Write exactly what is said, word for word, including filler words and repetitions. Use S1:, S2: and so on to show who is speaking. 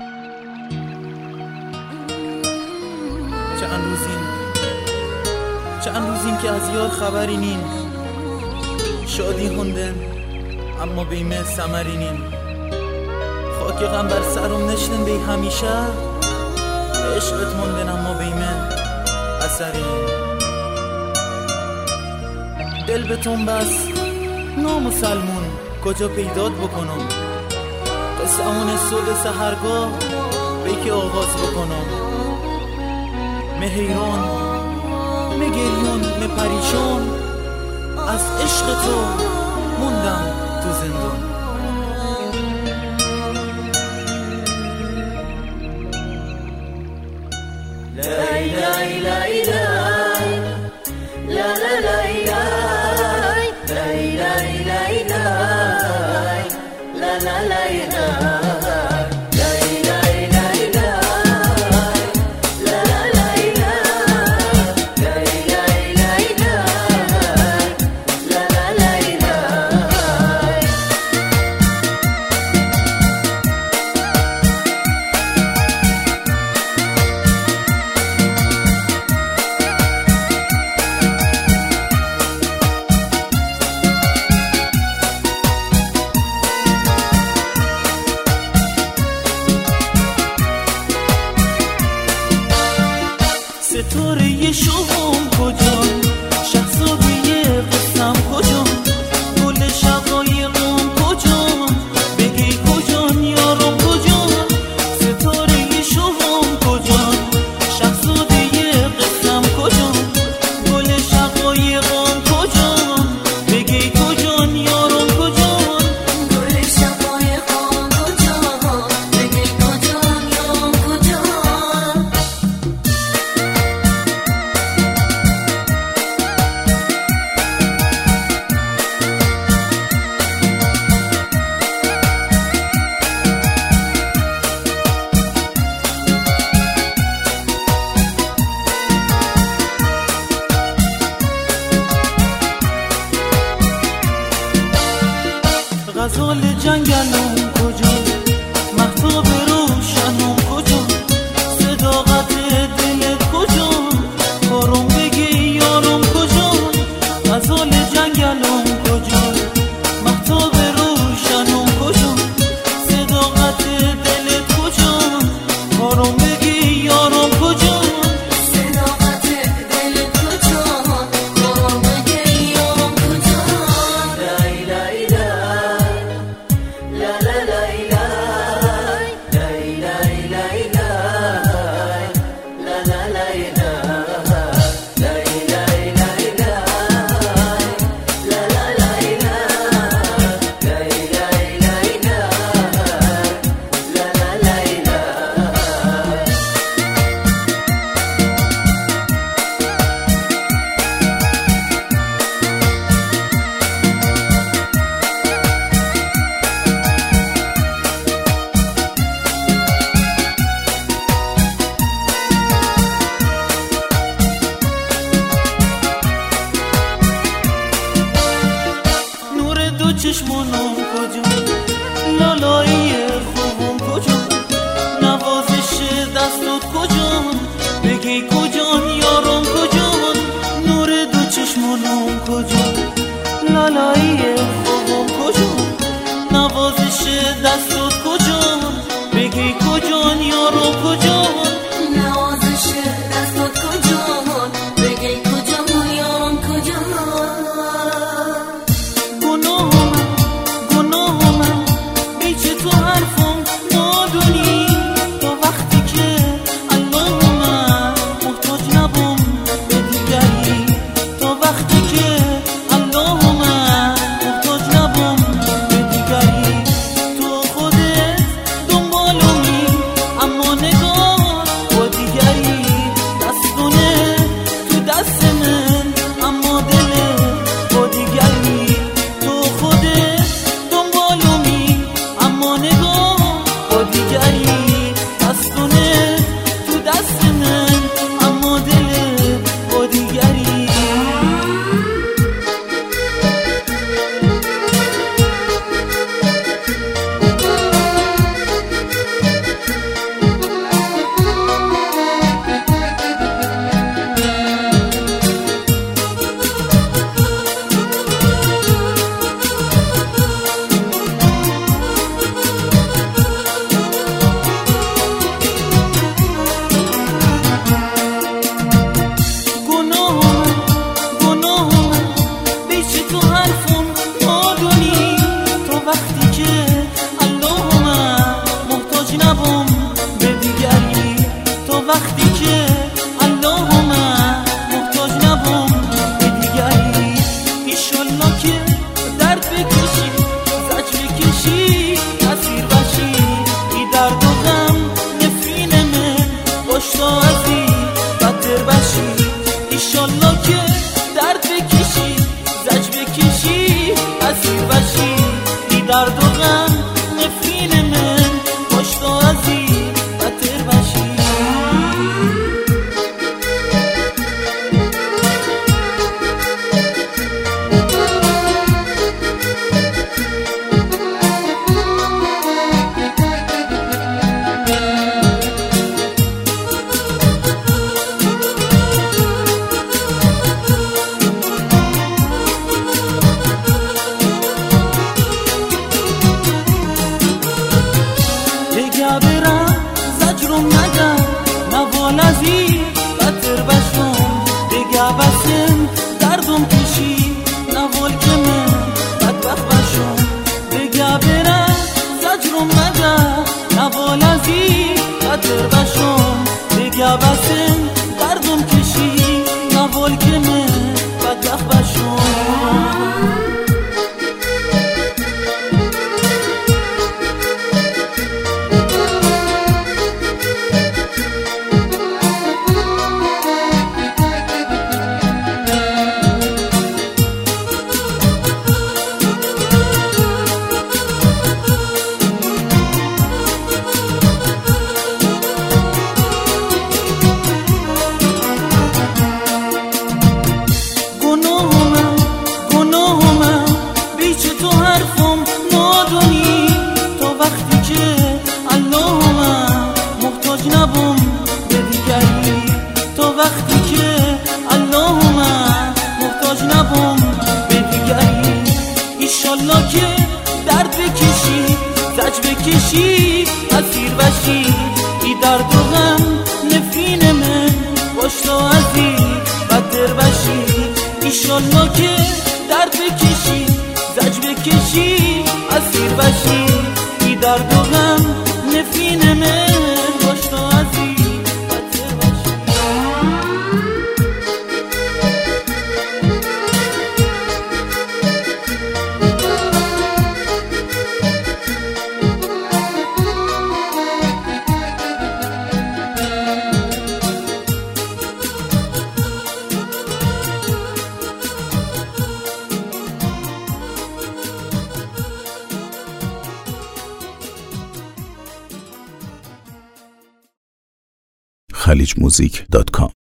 S1: چند روزین چند روزین که از یار خبری نین، شادی هندن اما بیمه سمری نین. خاک غم بر سرم نشتن بی همیشه، عشقت مندن اما بیمه اثری نین. دل بتون بس نامسلمون کجا پیدات بکنم، قصه همون صبح سحرگاه بیکی آغاز بکنم. مه حیران مه گریون مه پریشان، از عشق تو موندم تو زندان.
S2: لای لای لای لای لا لا لای لای لای لای لای لای لا لا لای لای.
S1: ستاره شوم کجا، شهزادی قصم کجا، گل شقایقم کجا، بگی کجا یارم کجا. ستاره شوم کجا، شهزادی قصم کجا، گل شقایقم کجا، بگی کجا یارم کجا.
S2: گل شقایقم کجا، بگی کجا یارم کجا.
S1: غزال جنگلم کجا، مهتاب روشنم کجا، صداقت دلت کجا، کارم بگی یارم کجا. غزال جنگلم کجا، مهتاب روشنم کجا، صداقت دلت کجا، کارم بگی یارم کجا.
S2: صداقت دلت کجا، کارم بگی یارم کجا. لای لای
S1: چشمانم کجا، لالایی خوبم کجا، نوازش دستت کجا، بگی کجا یارم کجا. نور دو چشمانم کجا، لالایی خوبم کجا، نوازش دستت کجا، بگی کجا یارم کجا.
S2: نوازش دستت کجا، بگی کجا یارم کجا.
S1: تو خودت ایشالله که درد بکشی، زج بکشی، اسیر بشی، ای درد و غم نفرین من باش تا ازی بدتر بشی. ایشالله که درد بکشی، زج بکشی، اسیر بشی، ای درد و غم نفرین من باش تا ازی بدتر بشی.
S3: خلیج موزیک دات کام